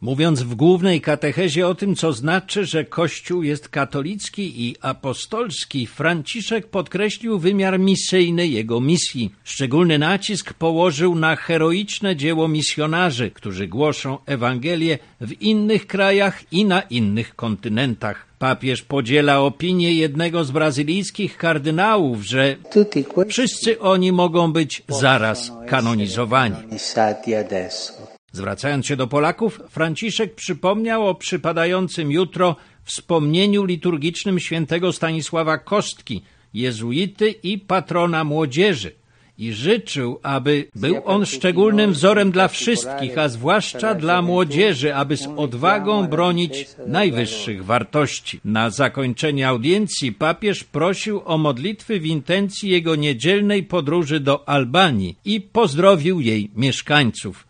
Mówiąc w głównej katechezie o tym, co znaczy, że Kościół jest katolicki i apostolski, Franciszek podkreślił wymiar misyjny jego misji. Szczególny nacisk położył na heroiczne dzieło misjonarzy, którzy głoszą Ewangelię w innych krajach i na innych kontynentach. Papież podziela opinię jednego z brazylijskich kardynałów, że wszyscy oni mogą być zaraz kanonizowani. Zwracając się do Polaków, Franciszek przypomniał o przypadającym jutro wspomnieniu liturgicznym świętego Stanisława Kostki, jezuity i patrona młodzieży, i życzył, aby był on szczególnym wzorem dla wszystkich, a zwłaszcza dla młodzieży, aby z odwagą bronić najwyższych wartości. Na zakończenie audiencji papież prosił o modlitwy w intencji jego niedzielnej podróży do Albanii i pozdrowił jej mieszkańców.